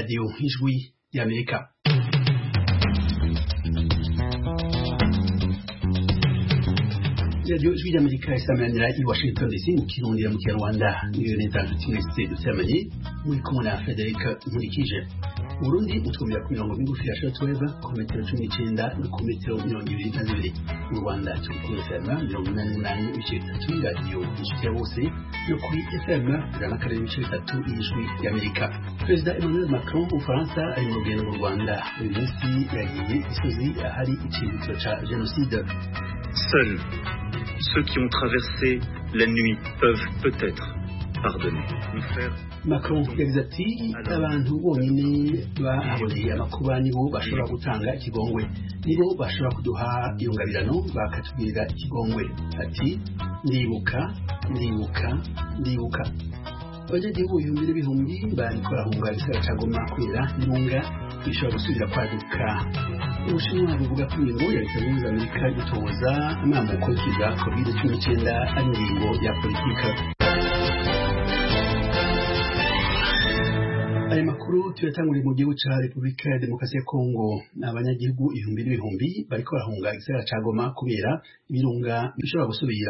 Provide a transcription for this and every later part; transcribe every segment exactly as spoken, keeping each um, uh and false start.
Radio Ijwi y'Amerika. Radio Ijwi y'Amerika isamanira i Washington D C mu Kirundi mu Kinyarwanda. Niyo neza nsitse dusemanye muri kumwe na Frederic Nkurikije. Burundi utwumvira ku mirongo migufi ya shortwave ku metero cumi n'icenda no ku metero mirongo ibiri na zibiri. Mu Rwanda turi kuri F M mirongo inani n'umunani n'ibice bitatu radio Ijwi bose no kuri F M ijana na kane n'ibice bitatu Ijwi y'Amerika. Perezida Emmanuel Macron w'Ubufaransa ari mu rugendo mu Rwanda uyu munsi yagiye Gisozi ahari icibutso ca jenoside. Seuls ceux qui ont traversé la nuit peuvent peut-être pardonner. Macron yagize ati abantu bonyine bahaboneye amakuba nibo bashobora gutanga ikigongwe, nibo bashobora kuduha iyungabirano bakatubwira ikigongwe. Ati ndibuka ndibuka ndibuka abanyagihugu ibihumbi n'ibihumbi bariko barahunga igisagara ca Goma kubera n'intunga bishobora gusubira kwaduka. Ubushinwa buvuga ko ingingo ya Leta Zunze Amerika gutoza amamuko y'ikiza covid cumi n'icenda ari ingingo ya politika. Aya makuru tuyatanguriye mu gihugu ca Repubulika ya Demokarasi ya Kongo. Abanyagihugu ibihumbi n'ibihumbi bariko barahunga igisagara ca Goma kubera ibirunga bishobora gusubira.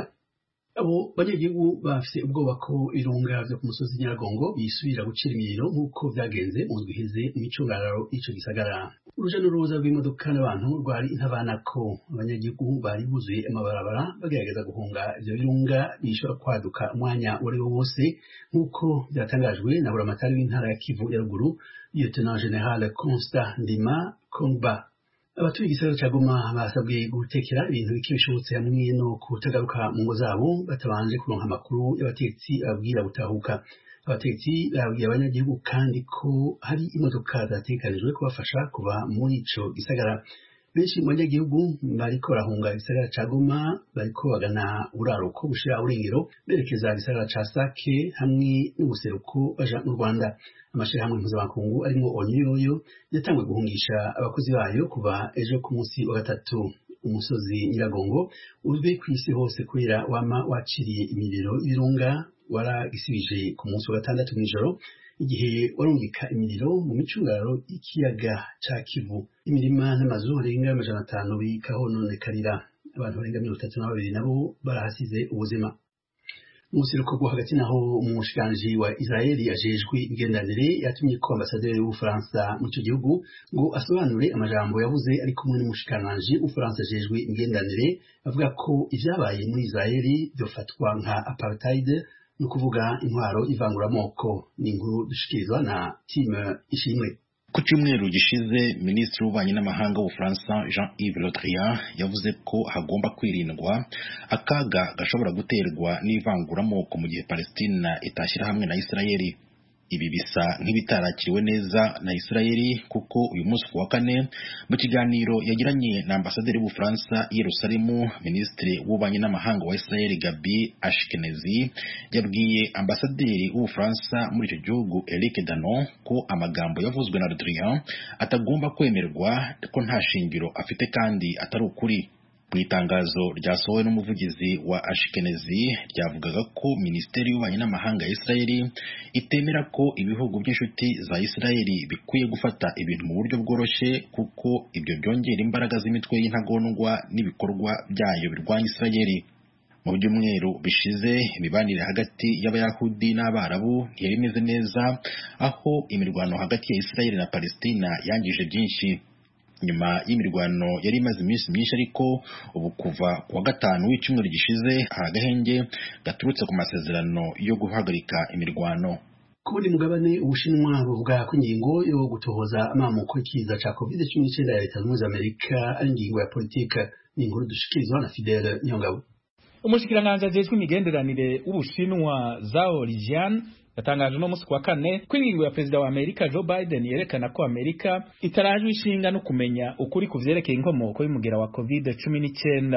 Abo banyagihugu bafise ubwoba ko irunga vyo ku musozi Nyiragongo bisubira gucira imiriro nk'uko vyagenze mu ndwi iheze mw'icungararo ico gisagara. Uruja n'uruza rw'imodoka n'abantu rwari intabanako. Abanyagihugu bari buzuye amabarabara bagerageza guhunga ivyo birunga bishobora kwaduka umwanya uwariwo wose nk'uko vyatangajwe na buramatari w'intara ya Kivu ya ruguru Lieutenant General Constant Ndima Kongba. Abatuye igisagara ca Goma basabwe gutekera ibintu bike bishobotse hamwe no kutagaruka mu ngo zabo batabanje kuronka amakuru y'abatetsi ababwira gutahuka. Abatetsi babwiye abanyagihugu kandi ko hari imodoka zatekanijwe kubafasha kuva muri ico gisagara. Benshi mu banyagihugu bariko barahunga igisagara ca Goma bariko bagana uraruko gushira urengero berekeza igisagara ca Sake hamwe n'ubuseruko baja mu Rwanda. Amashirahamwe mpuzamakungu arimwo ONU yoyo yatanguye guhungisha abakozi bayo kuva ejo ku munsi wa gatatu. Umusozi Nyiragongo uzwi kw'isi hose kubera wama waciriye imiriro y'ibirunga waragisibije ku munsi wa gatandatu mw'ijoro igihe warungika imiriro mu micungararo y'ikiyaga ca Kivu. Imirima n'amazu arenga amajana atanu bikahononekarira. Abantu barenga mirongo itatu na babiri nabo barahasize ubuzima. Umuseruko bwo hagati naho umushikiranganji wa Israeli ajejwe imigenderanire yatumye ko ambasaderi w'Ubufaransa mu ico gihugu ngo asobanure amajambo yavuze ari kumwe n'umushikiranganji w'Ubufaransa ajejwe imigenderanire avuga ko ivyabaye muri Israeli vyofatwa nka apartheid no kuvuga intwaro ivanguramoko. Ni inkuru dushikirizwa na Tim Ishimwe. Ku cyumweru gishize Minisitiri w'Ububanyi n'Amahanga w'Ubufaransa Jean-Yves Le Drian yavuze ko hagomba kwirindwa akaga gashobora guterwa n'ivanguramoko mu gihe Palestina itashyira hamwe na Israeli. Ibi bisa nk'ibitarakiriwe neza na Israeli kuko uyu munsi ku wa kane mu kiganiro yagiranye na ambasaderi w'Ubufaransa i Yerusalemu, Minisitiri w'Ububanyi n'Amahanga wa Israeli Gabi Ashkenazi yabwiye ambasaderi w'Ubufaransa muri icyo gihugu Eric Danon ko amagambo yavuzwe na Le Drian atagomba kwemerwa, ko nta shingiro afite kandi atari ukuri. Mu itangazo ryasohowe n'umuvugizi wa Ashkenazi ryavugaga ko Minisiteri y'Ububanyi n'Amahanga ya Israeli itemera ko ibihugu by'inshuti za Israeli bikwiye gufata ibintu mu buryo bworoshye kuko ibyo byongera imbaraga z'imitwe y'intagondwa n'ibikorwa byayo birwanya Israeli. Mu byumweru bishize imibanire hagati y'Abayahudi n'Abarabu ntiyari imeze neza, aho imirwano hagati ya Israeli na Palestina yangije byinshi. Nyuma y'imirwano yari imaze iminsi myinshi, ariko ubu kuva ku wa gatanu w'icyumweru gishize hari agahenge gaturutse ku masezerano yo guhagarika imirwano. Kuri mugabane Ubushinwa buvuga ko ingingo yo gutohoza amamuko y'ikiza ca covid cumi n'icenda ya Leta Zunze Amerika ari ingingo ya politika. Ni inkuru dushikirizwa na Fidel Nyongabo. Umushikiranganji ajejwe imigenderanire w'Ubushinwa Zhao Lijian yatangaje no musi kwa kane ko ingingo ya Perezida wa Amerika Joe Biden yerekana ko Amerika itarajwe ishinga no kumenya ukuri ku vyerekeye inkomoko y'umugera wa covid cumi n'icenda.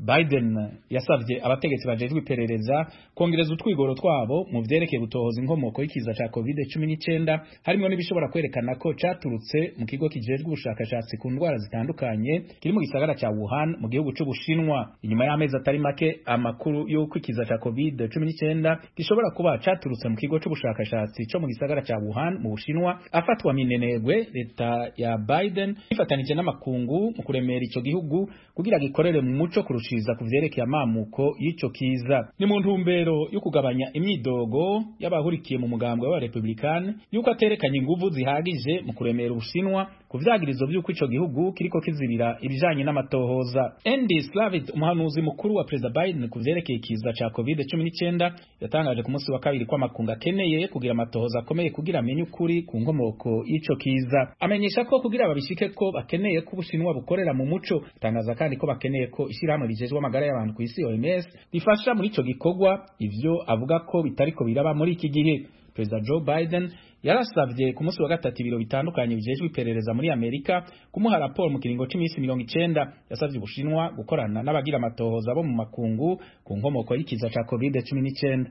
Biden yasavye abategetsi bajejwe iperereza kongereza utwigoro twabo mu vyerekeye gutohoza inkomoko y'ikiza ca covid cumi n'icenda harimo n'ibishobora kwerekana ko caturutse mu kigo kijejwe ubushakashatsi ku ndwara zitandukanye kiri mu gisagara ca Wuhan mu gihugu c'Ubushinwa. Inyuma y'amezi atari make amakuru y'uko ikiza ca covid cumi n'icenda gishobora kuba caturutse mu kigo c'ubushakashatsi co mu gisagara ca Wuhan mu Bushinwa afatwa minenegwe, leta ya Biden ifatanije n'amakungu mu kuremera ico gihugu kugira gikorere mu muco kurushiza ku vyerekeye amamuko y'ico kiza. Ni mu ntumbero yo kugabanya imyidogo y'abahurikiye mu mugambwe wa Republican yuko aterekanye inguvu zihagije mu kuremera Ubushinwa ku vyagirizo vy'uko ico gihugu kiriko kizibira ibijanye n'amatohoza. Andy Slavitt, umuhanuzi mukuru wa President Biden ku vyerekeye ikiza ca covid cumi n'icenda, yatangaje ku munsi wa kabiri ko amakungu akeneye kugira amatohoza akomeye kugira amenye ukuri ku nkomoko y'ico kiza. Amenyesha ko kugira babishike ko bakeneye ko Ubushinwa bukorera mu muco, tangaza kandi ko bakeneye ko ishirahamwe rijejwe amagara y'abantu ku isi O M S rifasha muri ico gikorwa, ivyo avuga ko bitariko biraba muri iki gihe. President Joe Biden yarasavye ku munsi wa gatatu ibiro bitandukanye bijejwe iperereza muri Amerika kumuha raporo mu kiringo c'imisi mirongo icenda. Yasavye Ubushinwa gukorana n'abagira amatohoza bo mu makungu ku nkomoko y'ikiza ca covid cumi n'icenda.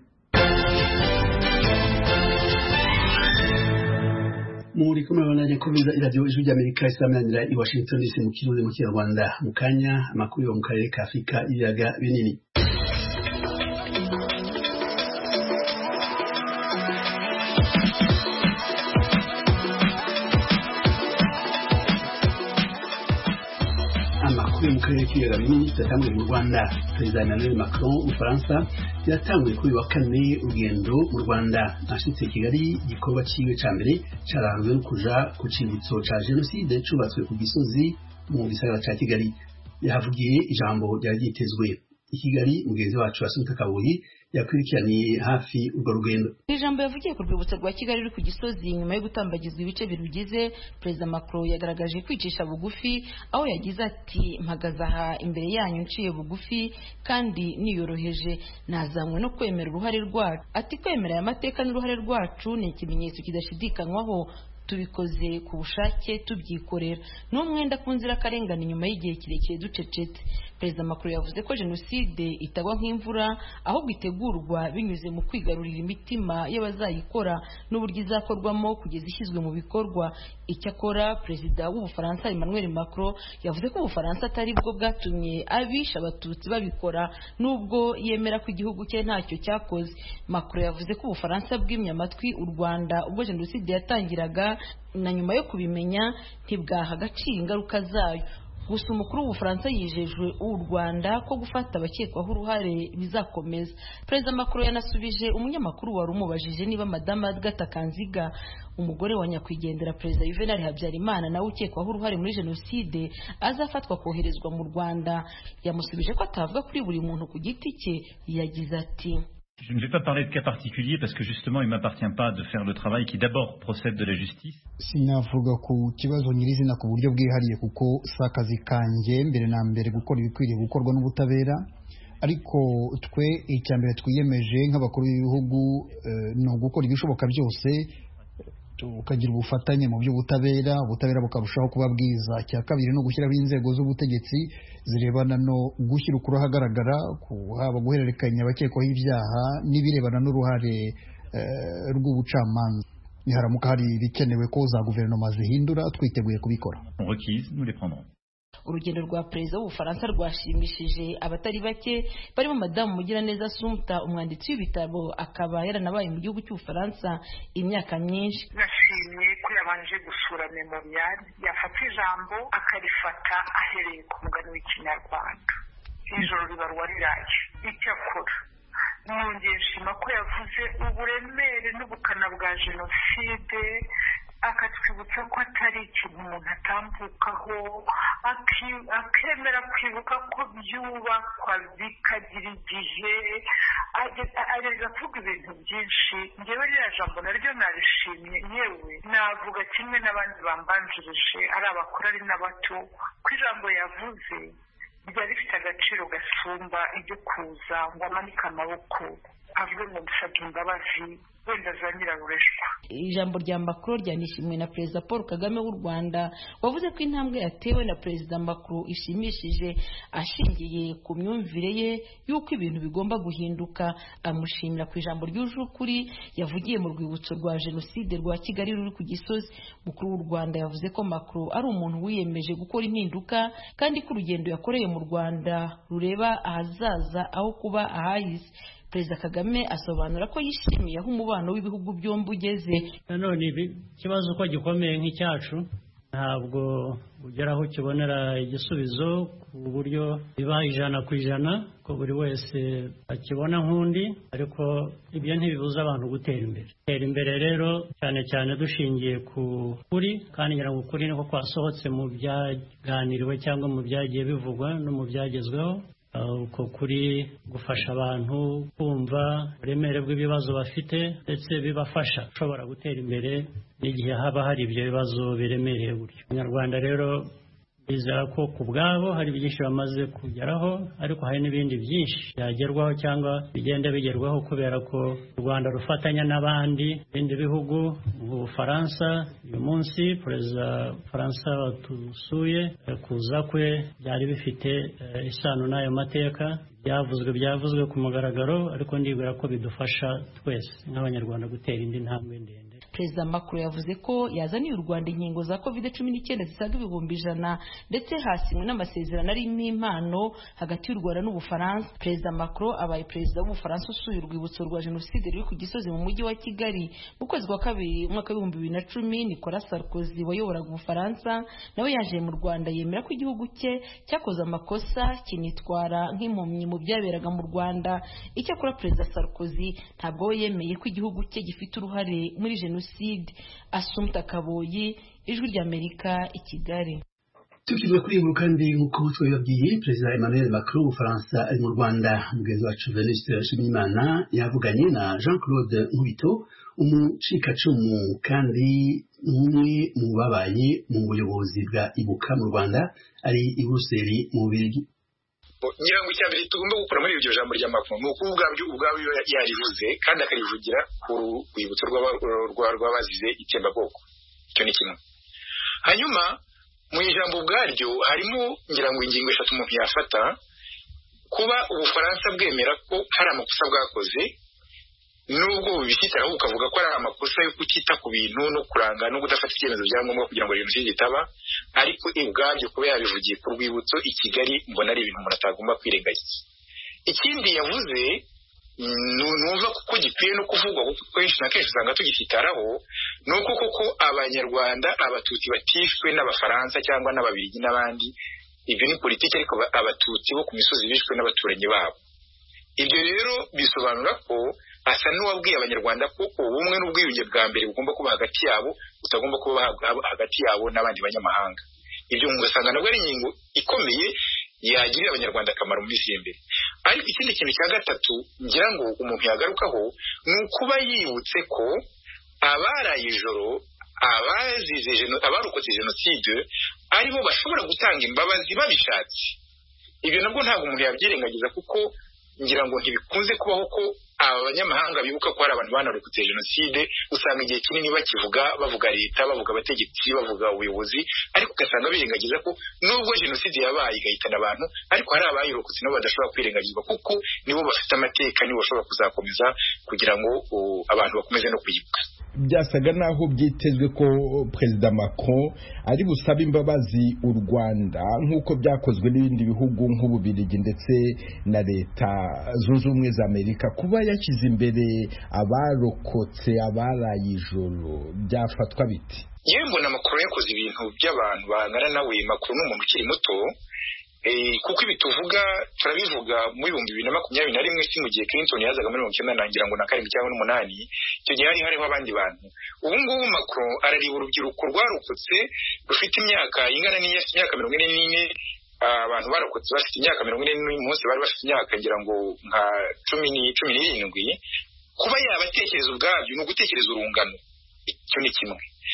muri kumwe n'abandi kubiza iradio ijwi ry'Amerika isamanira i Washington D C mu kirundi mu Kinyarwanda. Mu kanya amakuru yo mu karere ka Afrika ibiyaga binini. mu karere k'ibiyaga binini yatanguye mu Rwanda. Perezida Emmanuel Macron w'Ubufaransa yatanguye kuri wa kane urugendo mu Rwanda. Ashitse Kigali, igikorwa ciwe ca mbere caranzwe no kuja ku cibutso ca jenoside cubatswe ku Gisozi mu gisagara ca Kigali. Yahavugiye ijambo ryari ryitezwe. I Kigali mugenzi wacu Asumta Kabuyi yakurikiraniye hafi urwo rugendo. Ijambo yavugiye ku rwibutso rwa Kigali ruri ku Gisozi nyuma yo gutambagizwa ibice birugize, Perezida Macron yagaragaje kwicisha bugufi aho yagize ati mpagaze aha imbere yanyu nciye bugufi kandi niyoroheje, nazamwe no kwemera uruhare rwacu. Ati kwemera aya mateka n'uruhare rwacu ni ikimenyetso kidashidikanywaho, tubikoze ku bushake tubyikorera n'umwenda ku nzira karengana nyuma y'igihe kirekire ducecetse. Perezida Macron yavuze ko jenoside itagwa nk'imvura ahubwo itegurwa binyuze mu kwigarurira imitima y'abazayikora n'uburyo izakorwamo kugeza ishyizwe mu bikorwa. Icyakora Perezida w'Ubufaransa Emmanuel Macron yavuze ko Ubufaransa atari bwo bwatumye abisha abatutsi babikora nubwo yemera ko igihugu cye ntacyo cyakoze. Macron yavuze ko Ubufaransa bwimye amatwi u Rwanda ubwo jenoside yatangiraga na nyuma yo kubimenya ntibwaha agaciro ingaruka zayo. Gusa umukuru w'Ubufaransa yijejwe u Rwanda ko gufata abakekwaho uruhare bizakomeza. Perezida Macron yanasubije umunyamakuru wari umubajije niba Madame Agatha Kanziga, umugore wa nyakwigendera Perezida Juvenal Habyarimana nawe ukekwaho uruhare muri jenoside, azafatwa koherezwa mu Rwanda. Yamusubije ko atavuga kuri buri muntu ku giti cye. Yagize ati Je ne vais pas parler de cas particuliers parce que justement il ne m'appartient pas de faire le travail qui d'abord procède de la justice. Sinavuga ku kibazo nyirizina ku buryo bwihariye kuko sakazi kanje mbere na mbere gukora ibikwiriye gukorwa n'ubutabera, ariko twe icya mbere twiyemeje nk'abakuru b'ibihugu uh, no gukora ibishoboka byose tukagira ubufatanye mu by'ubutabera, ubutabera bukarushaho kuba bwiza. Cya kabiri no gushyiraho inzego z'ubutegetsi zirebana no gushyira ukuri ahagaragara, haba guhererekanya abakekwaho ibyaha n'ibirebana n'uruhare uh, rw'ubucamanza. Niharamuka hari ibikenewe ko za guverinoma zihindura, twiteguye kubikora. Urugendo rwa Perezida w'Ubufaransa rwashimishije abatari bake barimo Madamu Mugiraneza Assumpta, umwanditsi w'ibitabo akaba yaranabaye mu gihugu cy'Ubufaransa imyaka myinshi. Nashimye ko yabanje gusura memorial, yafata ijambo akarifata ahereye ku mugani w'Ikinyarwanda. Ijoro ribarwa riraje. Icyakora nongeye nshima ko yavuze uburemere n'ubukana bwa jenoside, akatwibutsa ko atari ikintu umuntu atambukaho, akemera kwibuka ko byubakwa bikagira igihe. Ageza avuga ibintu byinshi. Njyewe ririya jambo naryo narishimye, yewe navuga kimwe n'abandi bambanjirije ari abakuru ari n'abato ko ijambo yavuze ryari rifite agaciro gasumba ibyo kuza ngo amanike amaboko avuge ngo dusabye imbabazi wenda za nyirarureshwa. Ijambo rya Macron ryanishimiwe na Perezida Paul Kagame w'u Rwanda wavuze ko intambwe yatewe na Perezida Macron ishimishije ashingiye ku myumvire ye y'uko ibintu bigomba guhinduka. Amushimira ku ijambo ryuje ukuri yavugiye mu rwibutso rwa Jenoside rwa Kigali ruri ku Gisozi. Mukuru w'u Rwanda yavuze ko Macron ari umuntu wiyemeje gukora impinduka kandi ko urugendo yakoreye mu Rwanda rureba ahazaza aho kuba ahahise. Perezida Kagame asobanura ko yishimiye aho umubano w'ibihugu byombi ugeze. Nanone ikibazo ko gikomeye nk'icyacu ntabwo ugeraho kibonera igisubizo ku buryo biba ijana ku ijana ko buri wese akibona nk'undi, ariko ibyo ntibibuza abantu gutera imbere. Gutera imbere rero cyane cyane dushingiye ku kuri, kandi ngira ngo ukuri niko kwasohotse mu byaganiriwe cyangwa mu byagiye bivugwa no mu byagezweho. Uko kuri gufasha abantu kumva uburemere bw'ibibazo bafite ndetse bibafasha ushobora gutera imbere n'igihe haba hari ibyo bibazo biremereye gutyo. Abanyarwanda rero bizera ko ku bwabo hari byinshi bamaze kugeraho, ariko hari n'ibindi byinshi byagerwaho cyangwa bigenda bigerwaho kubera ko u Rwanda rufatanya n'abandi bindi bihugu. Mu Bufaransa uyu munsi Perezida Faransa watusuye, kuza kwe byari bifite isano n'ayo mateka, byavuzwe byavuzwe ku mugaragaro, ariko ndibwira ko bidufasha twese nk'Abanyarwanda gutera indi ntambwe ndende. Perezida Macron yavuze ko yazaniye u Rwanda inkingo za covid cumi n'icyenda zisaga ibihumbi ijana ndetse hasinywe n'amasezerano arimo impano hagati y'u Rwanda n'Ubufaransa. Perezida Macron abaye perezida w'Ubufaransa usuye urwibutso rwa Jenoside ruri ku Gisozi mu mujyi wa Kigali. Mu kwezi kwa kabiri umwaka w'ibihumbi bibiri na cumi Nicolas Sarkozy wayoboraga Ubufaransa nawe yaje mu Rwanda yemera ko igihugu cye cyakoze amakosa kinitwara nk'impumyi mu byaberaga mu Rwanda. Icyakora Perezida Sarkozy ntabwo we yemeye ko igihugu cye gifite uruhare muri Jenoside. Assumpta Kaboyi, Ijwi ry'Amerika, i Kigali. Tukivuga kuri inkuru kandi nk'uko twabibabwiye, Perezida Emmanuel Macron w'Ubufaransa ari mu Rwanda. Mugenzi wacu Venuste Nshimiyimana yavuganye na Jean Claude Nkubito, umucikacumu kandi umwe mu babaye mu buyobozi bwa Ibuka mu Rwanda, ari i Buruseli mu Bubiligi. ngira ngo icya mbere tugomba gukora muri iryo jambo rya Macron ni uko ubwabyo ubwabo yarivuze kandi akarivugira ku rwibutso rw'abazize itsembabwoko. Icyo ni kimwe. Hanyuma mu ijambo ubwaryo harimo ngira ngo ingingo eshatu umuntu yafata: kuba Ubufaransa bwemera ko hari amakosa bwakoze, nubwo bubishyitara ahubwo ukavuga ko ari amakosa yo kutita ku bintu no kuranga no kudafata icyemezo bya ngombwa kugira ngo jenoside itaba, ariko ubwabyo kuba yabivugiye ku rwibutso i Kigali mbona ari ibintu umuntu atagomba kwirengagiza. Ikindi yavuze numva kuko gikwiye no kuvugwa kuko kenshi na kenshi usanga tugifitaraho, ni uko koko Abanyarwanda Abatutsi batishwe n'Abafaransa cyangwa n'Ababiligi n'abandi. Ibyo ni politiki, ariko Abatutsi bo ku misozi bishwe n'abaturanyi babo. Ibyo rero bisobanura ko asa n'uwabwiye Abanyarwanda ko ubumwe n'ubwiyunge bwa mbere bugomba kuba hagati yabo, utagomba kuba hagati yabo n'abandi banyamahanga. Ibyo ugasanga nabwo ari ingingo ikomeye yagirira Abanyarwanda akamaro mu minsi y'imbere. Ariko ikindi kintu cya gatatu ngira ngo umuntu yagarukaho ni ukuba yibutse ko abaraye ijoro, abazize abarokotse jenoside aribo bashobora gutanga imbabazi babishatse. Ibyo nabwo ntabwo umuntu yabyirengagiza, kuko ngira ngo ntibikunze kubaho ko abanyamahanga bibuka ko hari abantu banarokotse jenoside. Usanga igihe kinini bakivuga, bavuga leta, bavuga abategetsi, bavuga ubuyobozi, ariko ugasanga birengagiza ko nubwo jenoside yabaye igahitana abantu, ariko hari abayirokotse nabo badashobora kwirengagizwa, kuko nibo bafite amateka, nibo bashobora kuzakomeza kugira ngo abantu bakomeze no kwibuka. Byasaga naho byitezwe ko Perezida Macron ari busaba imbabazi u Rwanda nk'uko byakozwe n'ibindi bihugu nk'Ububiligi ndetse na Leta Zunze Ubumwe za Amerika. Kuba yashyize imbere abarokotse abaraye ijoro byafatwa biti? Yewe mbona Macron yakoze ibintu by'abantu bangana nawe. Macron ni umuntu ukiri muto, Eh, kuko ibi tuvuga turabivuga mu bihumbi bibiri na makumyabiri na rimwe, si mu gihe Clinton yazaga muri mirongo icyenda nangira ngo na karindwi cyangwa n'umunani. Icyo gihe hari hariho abandi bantu. Ubu ngubu Macron arariba urubyiruko rwarokotse rufite imyaka ingana n'imyaka mirongo ine n'ine. Abantu barokotse bafite imyaka mirongo ine n'uyu munsi bari bafite imyaka ngira ngo nka cumi n'irindwi. Kuba yabatekereza ubwabyo ni ugutekereza urungano. Icyo ni kimwe.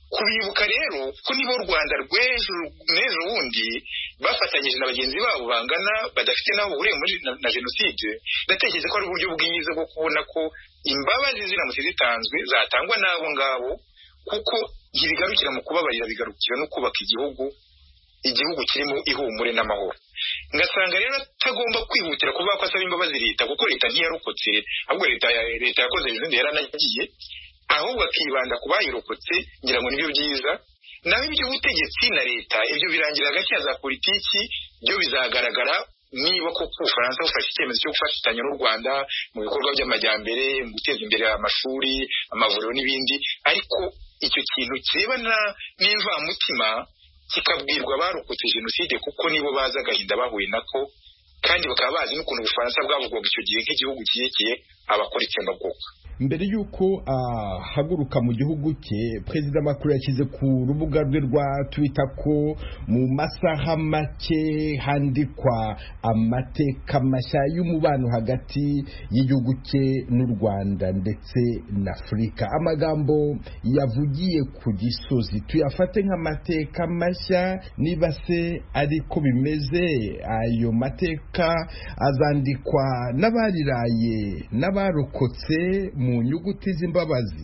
kubibuka rero ko nibo u Rwanda rw'ejo n'ejo bundi bafatanyije na bagenzi babo bangana badafite naho bahuriye muri na jenoside, ndatekereza ko ari uburyo bwiza bwo kubona ko imbabazi ziramutse zitanzwe zatangwa n'abo ngabo, kuko ntibigarukira mu kubabarira, bigarukira no kubaka igihugu igihugu kirimo ihumure n'amahoro. Ngasanga rero atagomba kwihutira kuvuga ko asaba imbabazi leta, kuko leta ntiyarokotse, ahubwo leta leta yakoze izindi yaranagiye, ahubwo akibanda ku bayirokotse. Ngira ngo nibyo byiza. Naho iby'ubutegetsi na leta ibyo birangira hagati ya za politiki, byo bizagaragara niba ko Ubufaransa bufashe icyemezo cyo gufatanya n'u Rwanda mu bikorwa by'amajyambere, mu guteza imbere amashuri, amavuriro n'ibindi. Ariko icyo kintu kirebana n'imvamutima kikabwirwa abarokotse jenoside, kuko nibo baza agahinda bahuye nako, kandi bakaba bazi n'ukuntu Ubufaransa bwavugwaga icyo gihe nk'igihugu kirekeye abakora itsembabwoko. Mbere y'uko ahaguruka mu gihugu cye, Perezida Macron yashyize ku rubuga rwe rwa Twitter ko mu masaha make handikwa amateka mashya y'umubano hagati y'igihugu cye n'u Rwanda ndetse na Afurika. Amagambo yavugiye ku Gisozi tuyafate nk'amateka mashya, niba se ariko bimeze, ayo mateka azandikwa n'abariraye n'abarokotse mu nyuguti z'imbabazi.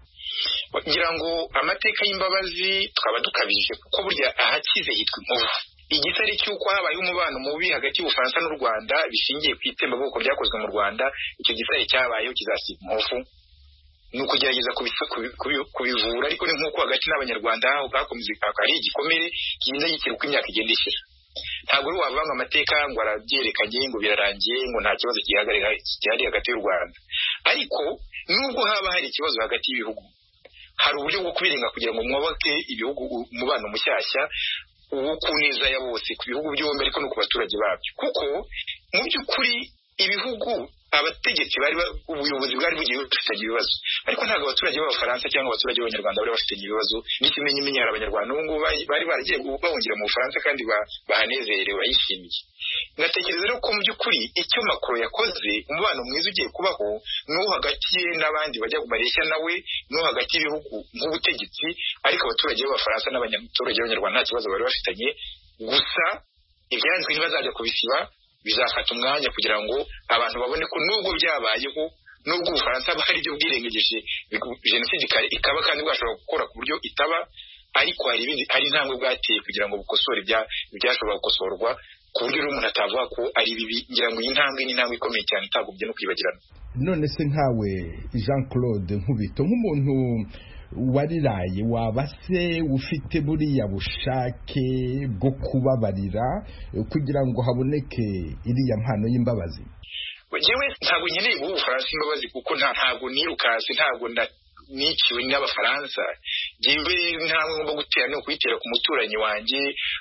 Ngira ngo amateka y'imbabazi twaba dukabije, kuko burya ahakize hitwa inkovu. Igisari cy'uko habaye umubano mubi hagati y'Ubufaransa n'u Rwanda bishingiye ku itembabwoko ryakozwe mu Rwanda, icyo gisari cyabayeho kizasiga inkovu. Ni ukugerageza kubivura, ariko ni nk'uko hagati n'Abanyarwanda hakomeze ari igikomere kigenda gikira uko imyaka igenda ishira. Ntabwo rero wavanga amateka ngo arabyerekanye ngo birarangiye ngo nta kibazo gihari hagati y'u Rwanda. Ariko nubwo haba hari ikibazo hagati y'ibihugu, hari uburyo bwo kubirenga kugira ngo mwubake ibihugu umubano mushyashya uwo kuneza ya bose ku bihugu byombi, ariko no ku baturage babyo. Kuko mu by'ukuri ibihugu abategetsi bari ubuyobozi bwari bugiye bufitanye ibibazo, ariko ntabwo abaturage b'Abafaransa cyangwa abaturage b'Abanyarwanda bari bafitanye ibibazo. N'ikimenyi menyi hari Abanyarwanda ubu ngubu bari baragiye bahungira mu Bufaransa kandi bahanezerewe bayishimiye. Ngatekereza rero ko mu by'ukuri icyo Macron yakoze, umubano mwiza ugiye kubaho n'uwo hagati ye n'abandi bajya kumareshya nawe, n'uwo hagati y'ibihugu nk'ubutegetsi, ariko abaturage b'Abafaransa n'abaturage b'Abanyarwanda nta kibazo bari bafitanye. Gusa ibyanditswe ntibazajya kubisiba, bizafata umwanya kugira ngo abantu babone ko nubwo byabayeho, nubwo Ubufaransa bari byo bwirengejeje jenoside ikaba kandi bwashobora gukora ku buryo itaba, ariko hari ibindi hari intambwe bwateye kugira ngo bukosore ibyashobora gukosorwa, ku buryo rero umuntu atavuga ko ari bibi. Ngira ngo iyi ntambwe ni intambwe ikomeye cyane itagobye no kwibagirana. None se nkawe Jean Claude Nkubito, nk'umuntu wariraye, waba se ufite buriya bushake bwo kubabarira kugira ngo haboneke iriya mpano y'imbabazi? Jewe ntabwo nkeneye guha Ubufaransa imbabazi, kuko ntabwo nirukase, ntabwo niciwe n'Abafaransa. Jewe ntabwo ngomba gutera no kwitera ku muturanyi wanjye,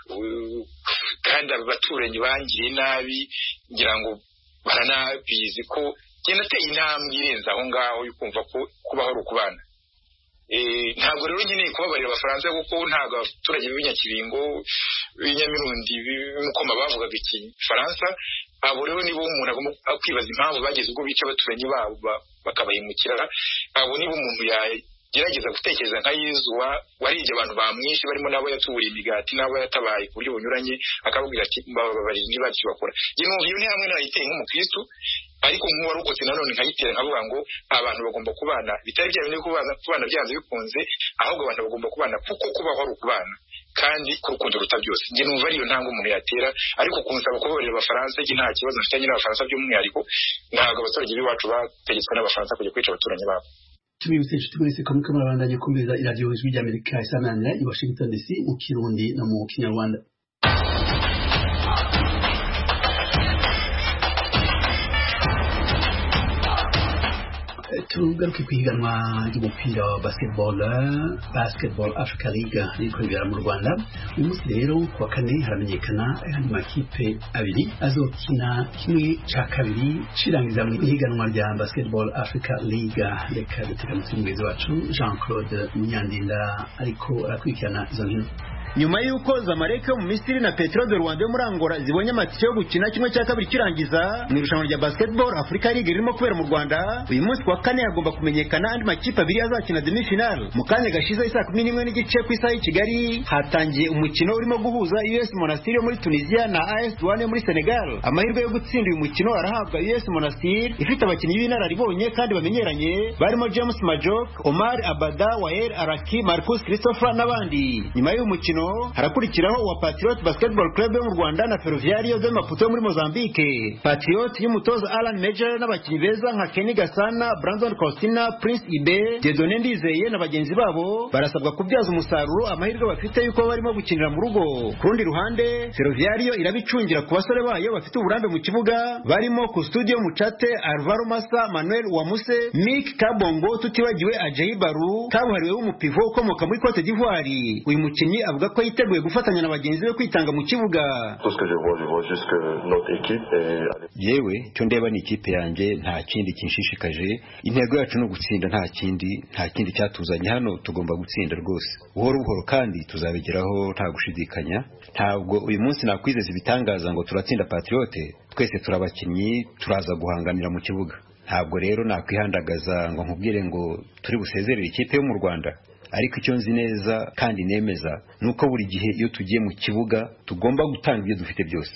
kandi abaturanyi bangiriye nabi ngira ngo baranabizi ko njye nateye intambwe irenze aho ngaho yo kumva ko kubaho ari ukubana. Ntabwo rero nkeneye kubabarira Abafaransa, kuko ntabwo abaturage b'Inyakibingo, b'Inyamirundi, b'Imukoma bavugaga Igifaransa. Abo rero nibo umuntu agomba kwibaza impamvu bageze ubwo bica abaturanyi babo bakabahemukira. Abo nibo umuntu yagerageza gutekereza nka Yezu waribye abantu bamwishe, barimo n'abo yatuburiye imigati n'abo yatabaye ku buryo bunyuranye, akababwira ati mbababarire niba bakibakora. Njye numva iyo ni hamwe nayiteye nk'umukristo, ariko nk'uwarokotse nanone nkayitera nkavuga ngo abantu bagomba kubana, bitari bya bindi kubana byanze bikunze, ahubwo abantu bagomba kubana kuko kubaho ari ukubana, kandi ku rukundo ruta byose. Njye numva ariyo ntambwe umuntu yatera, ariko kunsaba kubabarira Abafaransa njye nta kibazo mfitanye n'Abafaransa by'umwihariko. Ntabwo abaturage b'iwacu bategetswe n'Abafaransa kujya kwica abaturanyi babo. Tubibutse inshuti mwese ko muriko murabandanya kumviriza iradiyo Ijwi ry'Amerika isamanira i Washington D C mu Kirundi no mu Kinyarwanda. Tugaruke kwiganwa ry'umupira wa basketball Basketball Africa League riko rigara mu Rwanda. Uyu munsi rero kuwa kane haramenyekana ayandi makipe abiri azokina kimwe ca kabiri cirangiza mu higanwa rya Basketball Africa League. Reka dutega mutumwezi wacu Jean Claude Munyandinda ariko arakurikirana izo nkino. nyuma y'uko Zamalek yo mu Misiri na Petro de Rwanda yo muri Angola zibonye amatike yo gukina kimwe cya kabiri kirangiza mu irushanwa rya basketball Africa League ririmo kubera mu Rwanda, uyu munsi wa kane hagomba kumenyekana andi makipe abiri azakina demi final. Mu kanya gashize isaa kumi n'imwe n'igice ku isaha y'i Kigali hatangiye umukino urimo guhuza U S Monastir yo muri Tunisia na A S Douanes yo muri Senegal. Amahirwe yo gutsinda uyu mukino arahabwa U S Monastir ifite abakinnyi b'inararibonye kandi bamenyeranye barimo James Majok, Omar Abada, Wael Araki, Marcus Christopher n'abandi. Nyuma y'uyu mukino harakurikiraho wa Patriot Basketball Club yo mu Rwanda na Ferroviario de Maputo muri Mozambique. Patriot y'umutoza Alan Major n'abakinnyi beza nka Kenny Gasana, Brandon Costina, Prince Ibe, Dieudonné Ndizeye na bagenzi babo barasabwa kubyaza umusaruro amahirwe bafite yuko barimo gukinira mu rugo. Ku rundi ruhande Ferroviario irabicungira ku basore bayo bafite uburambe mu kibuga barimo ku studio Muchate, Alvaro Massa, Manuel Uwamuse, Mick Kabongo, tutibagiwe Ajayi Baru kabuhariwe w'umupivo ukomoka muri Cote d'Ivoire. Uyu mukinnyi avuga ko yiteguye gufatanya na bagenzi be kwitanga mu kibuga. Yewe cyo ndeba ni ikipe yanjye nta kindi kinshishikaje, intego yacu no gutsinda, nta kindi nta kindi cyatuzanye hano, tugomba gutsinda rwose buhoro buhoro kandi tuzabigeraho nta gushidikanya. Ntabwo uyu munsi nakwizeza ibitangaza ngo turatsinda Patriote, twese turabakinnyi turaza guhanganira mu kibuga. Ntabwo rero nakwihandagaza ngo nkubwire ngo turi busezerere ikipe yo mu Rwanda, ariko icyo nzi neza kandi nemeza nuko buri gihe iyo tugiye mu kibuga tugomba gutanga ibyo dufite byose.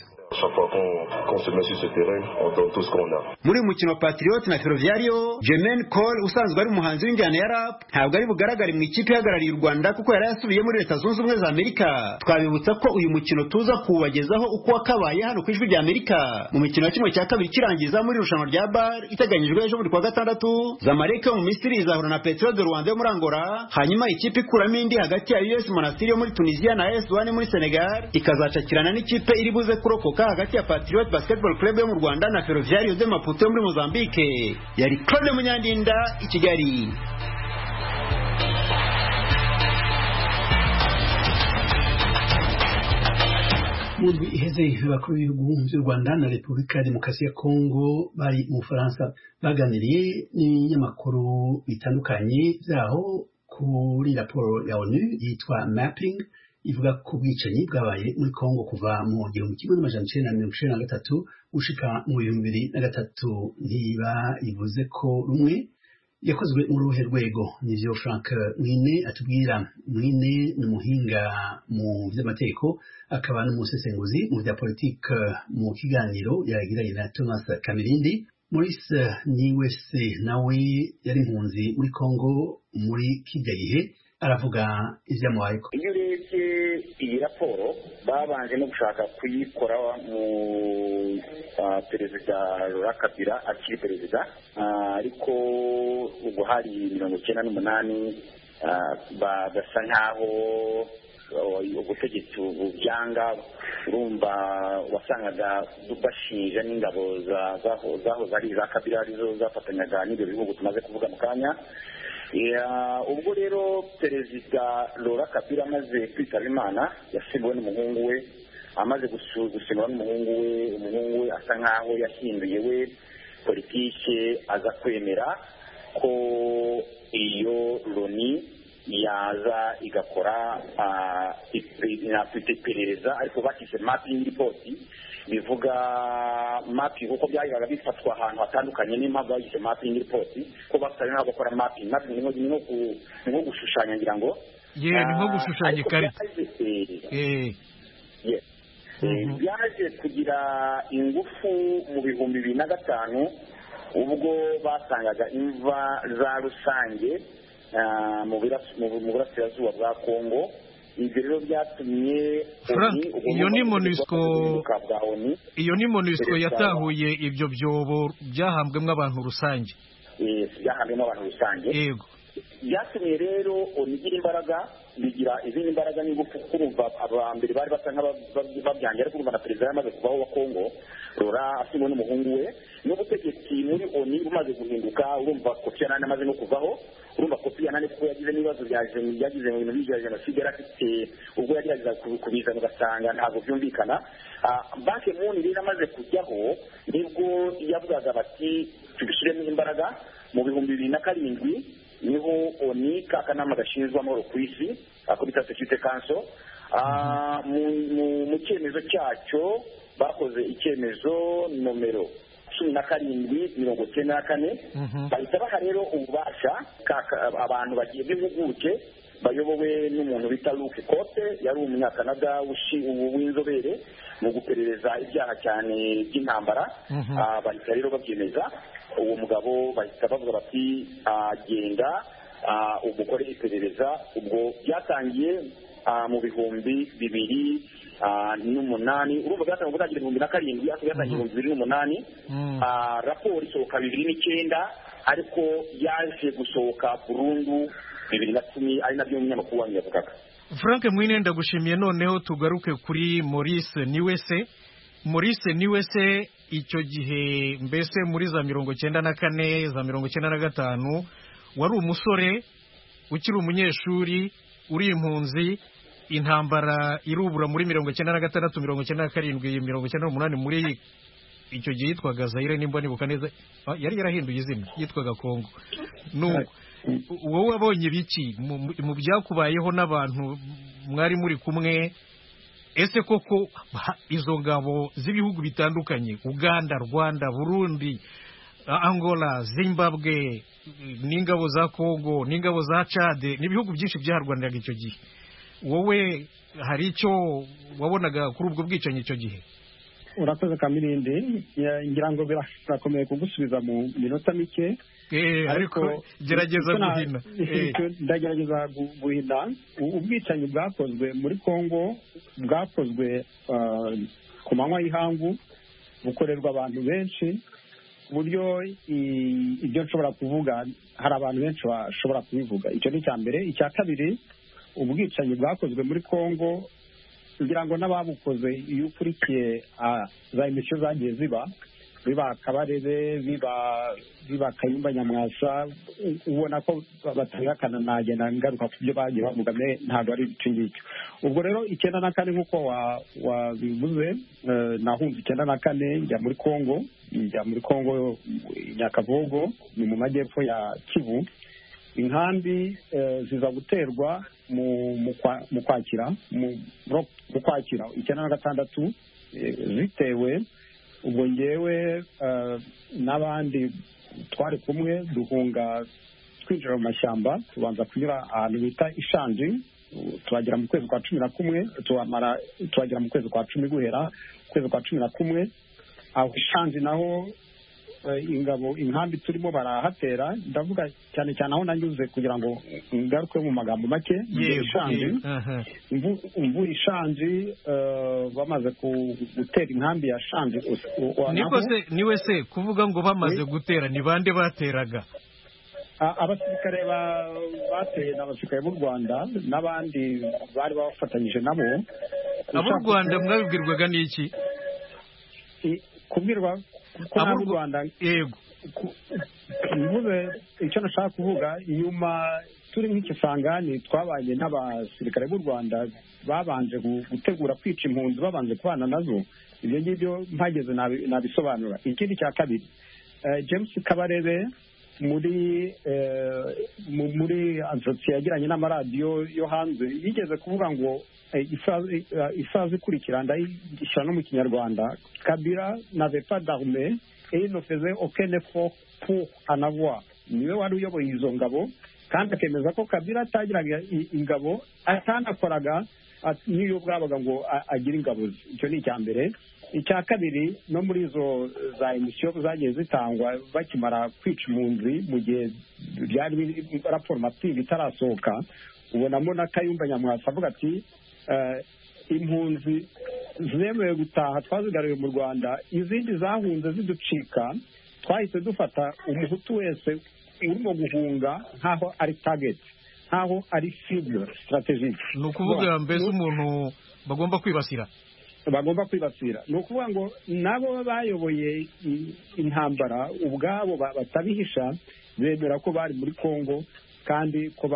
Muri mukino wa Patriot na Ferroviario, Jermaine Cole usanzwe ari umuhanzi w'injyana ya rap ntabwo ari bugaragare mu ikipe ihagarariye u Rwanda kuko yari yasubiye muri Leta Zunze Ubumwe za Amerika. Twabibutsa ko uyu mukino tuza kubagezaho uko wakabaye hano ku Ijwi rya Amerika mu mikino ya kimwe cya kabiri kirangiza muri irushanwa rya bar iteganyijwe ejo muri kwa gatandatu. Zamalek yo mu Misiri izahura na Petro de Rwanda yo muri Angola, hanyuma ikipe ikuramo indi hagati ya U S Monastir yo muri Tunisia na A S Douanes muri Senegal ikazacakirana n'ikipe iri buze kurokoka hagati ya Patriot Basketball Club yo mu Rwanda na Ferroviario de Maputo yo muri Mozambique. Yari Claude Munyandinda i Kigali. Mu ndwi iheze abakuru b'ibihugu by'u Rwanda na Repubulika ya Demokarasi ya Kongo bari mu Bufaransa baganiriye n'ibinyamakuru bitandukanye byaho kuri raporo ya ONU yitwa Mapping ivuga ko ubwicanyi bwabaye muri Kongo kuva mu gihumbi kimwe n'amajana icenda na mirongo icenda na gatatu gushika mu bihumbi bibiri na gatatu. Ntiba ivuze ko rumwe yakozwe mu ruhe rwego. Nivyo Frank Mwine atubwira. Mwine ni umuhinga mu vy'amategeko akaba n'umusesenguzi mu vya politike mu kiganiro yagiranye na Thomas Kamirindi. Maurice Niwese nawe yari impunzi muri Kongo muri kirya gihe aravuga ivyamubayeko. Iyo urebye iyi raporo babanje no gushaka kuyikora mu uh, perezida Laurent Kabila akiri perezida, uh, ariko ubwo hari mirongo icyenda n'umunani uh, bagasa nkaho ubutegetsi bubyanga, urumva wasangaga bashinja n'ingabo zaho zari za Kabila arizo zafatanyaga n'ibyo bihugu tumaze kuvuga mu kanya. Ubwo rero perezida Laurent Kabila amaze kwitaba Imana yasimbuwe n'umuhungu we, amaze gusimburwa n'umuhungu we, umuhungu we asa nkaho yahinduye we politike, aza kwemera ko iyo Loni yaza igakora iperereza, ariko bakise mapping report bivuga mapping kuko byayigaga bifatwa ahantu hatandukanye. N'impamvu bagise mapping report ko bafitanye nabo gukora mapping. Mapping ni nko nko gushushanya, ngira ngo ye ni nko gushushanya ikarita. eh byaje kugira ingufu mu bihumbi bibiri na gatanu ubwo basangaga imva za rusange mu burasirazuba bwa Kongo. Ibyo rero byatumye iyo ni MONUSCO iyo ni MONUSCO yatahuye ibyo byobo byahambwemo abantu rusange. Eh byahambwemo abantu rusange. Yego. Byatumye rero onigira imbaraga, bigira izindi imbaraga n'ingufu kurumva abambere bari basa nk'ababyangira, ariko urumva na perezida yamaze kubaho wa Kongo Laurent asimwe n'umuhungu we, n'ubutegetsi muri ONU bumaze guhinduka. Urumva Kofi Annan amaze no kuvaho, urumva Kofi Annan kuko yagize n'ibibazo byaje yagize mu bintu bya jenoside yarafite, ubwo yagerageza kubizana ugasanga ntabwo byumvikana. Banki Moon rero amaze kujyaho nibwo yavugaga bati tubishyiremo imbaraga. Mu bihumbi bibiri na karindwi niho ONU kakanama gashinzwe amahoro ku isi, ako bita Security Council, mu cyemezo cyacyo bakoze icyemezo nomero cumi na karindwi mirongo icyenda na kane bahita baha rero ububasha abantu bagiye b'impuguke bayobowe n'umuntu bita Luke Kote yari umunyakanada w'inzobere mu guperereza ibyaha cyane by'intambara bahita rero babyemeza uwo mugabo bahita bavuga bati agenda umukore iperereza ubwo byatangiye mu bihumbi bibiri n'umunani urumva byatangiye gutangira ibihumbi na karindwi ariko byatangiye ibihumbi bibiri n'umunani raporo isohoka bibiri n'icyenda ariko yaje gusohoka burundu bibiri na cumi ari nabyo umunyamakuru wanyu yavugaga. Frank Mwine ndagushimiye. Noneho tugaruke kuri Maurice Niwese. Maurice Niwese icyo gihe mbese muri za mirongo cyenda na kane za mirongo cyenda na gatanu wari umusore ukiri umunyeshuri uri impunzi intambara irubura muri mirongo cyenda na gatandatu mirongo cyenda na karindwi mirongo cyenda n'umunani muri icyo gihe yitwaga Zaire nimba nibuka neza yari yarahinduye izina yitwaga Kongo. Nuko wowe wabonye biki mu byakubayeho n'abantu mwari muri kumwe? Ese koko izo ngabo z'ibihugu bitandukanye Uganda, Rwanda, Burundi, Angola, Zimbabwe n'ingabo za Kongo n'ingabo za Chad n'ibihugu byinshi byaharwaniraga icyo gihe, wowe hari icyo wabonaga kuri ubwo bwicanyi icyo gihe? Urakoze Kamirindi, ngira ngo birakomeye kugusubiza mu minota mike. Eh ariko gerageza guhina. Ndagerageza guhina. Ubwicanyi bwakozwe muri Kongo bwakozwe ku manywa y'ihangu bukorerwa abantu benshi buryo ibyo nshobora kuvuga hari abantu benshi bashobora kubivuga. Icyo ni icya mbere. Icya kabiri, ubwicanyi bwakozwe muri Kongo kugira ngo n'ababukoze iyo ukurikiye za emisiyo zagiye ziba biba Kabarebe biba biba Kayumba Nyamwasa ubona ko batangakana nagenda ngaruka ku byo bagiye bavuga ntabwo ari icyo ngicyo. Ubwo rero icyenda na kane nk'uko wabivuze nahunze icyenda na kane njya muri Kongo njya muri Kongo Nyakavogo ni mu majyepfo ya Kivu. Inkambi ziza guterwa mu kwakira mu kwakira icyenda na gatandatu zitewe. Ubwo ngewe n'abandi twari kumwe duhunga twinjira mu mashyamba tubanza kunyura ahantu bita Ishanji tuhagera mu kwezi kwa cumi na kumwe tuhamara tuhagera mu kwezi kwa cumi guhera kwezi kwa cumi na kumwe aho Ishanji naho ingabo inkambi turimo barahatera. Ndavuga cyane cyane aho nanyuze kugira ngo ngaruke mu magambo make. Ishanji imvura Ishanji bamaze gutera inkambi ya Shanji. Niko se niwe se kuvuga ngo bamaze gutera ni bande bateraga? Abasirikare bateye n'abasirikare b'u Rwanda n'abandi bari bafatanyije nabo. Abo Rwanda mwabibwirwaga n'iki? Kubwirwa ko n'u Rwanda yego mvuze icyo nashaka kuvuga inyuma turi nk'ikisangani twabanye n'abasirikare b'u Rwanda babanje gutegura kwica impunzi babanje kubana nazo. Ibyo ngibyo mpageze nabisobanura. Ikindi cya kabiri, James Kabarebe muri muri ansotsi yagiranye n'amaradiyo yo hanze yigeze kuvuga ngo isazi ikurikira ndayishyira no mu Kinyarwanda, Kabila n'avait pas d'armée et il ne faisait aucun effort pour en avoir. Niwe wari uyoboye izo ngabo kandi akemeza ko Kabila atagiraga ingabo atanakoraga niyo bwabaga ngo agire ingabo. Icyo ni icya mbere. Icya kabiri, no muri izo za emisiyo zagiye zitangwa bakimara kwica impunzi mu gihe byari raporo matingi itarasohoka, ubonamo na Kayumba Nyamwasa avuga ati impunzi zemewe gutaha twazigaruye mu Rwanda, izindi zahunze ziducika twahise dufata umuhutu wese urimo guhunga nk'aho ari target, nk'aho ari cible strategique. Ni ukuvuga mbese umuntu bagomba kwibasira bagomba kwibasira ni ukuvuga ngo nabo bayoboye intambara ubwabo batabihisha bemera ko bari muri Kongo kandi ko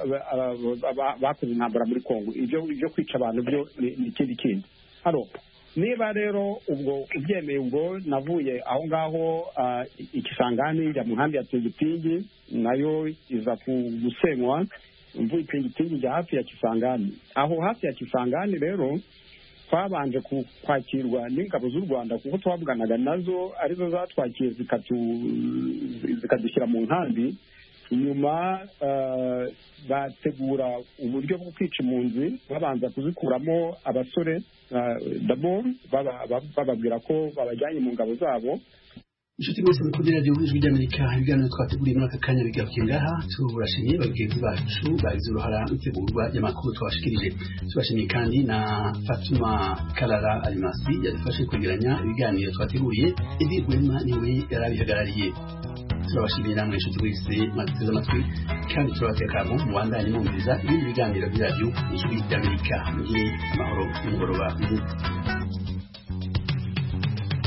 bakoze intambara muri Kongo. Ibyo byo kwica abantu byo ni ikindi kindi. Hano niba rero ubwo ubyemeye ubwo navuye aho ngaho ikisangani njya mu nkambi ya Tingitingi nayo iza gusenywa mvuye itingitingi rya hafi ya Kisangani. Aho hafi ya Kisangani rero twabanje kwakirwa n'ingabo z'u Rwanda kuko twavuganaga nazo arizo zatwakiye zikadushyira mu nkambi. Nyuma bategura uburyo bwo kwica impunzi babanza kuzikuramo abasore d'abord bababwira ko babajyanye mu ngabo zabo. inshuti mwese mukundira radiyo ijwi ry'Amerika ibiganiro twateguriye muri aka kanya bigarukiye ngaha turashimiye bagenzi bacu bagize uruhara mu itegurwa ry'amakuru twabashikirije. Tubashimiye kandi na Fatuma Karara Alimasi yadufashe kwegeranya ibiganiro twateguriye. Edi Rwema niwe yarabihagarariye. Turabashimiye namwe inshuti mwese mwateze amatwi kandi turabateka mu mubandanye mwumviriza ibindi biganiro by'iradiyo ijwi ry'Amerika. Mugire amahoro n'umugoroba mwiza.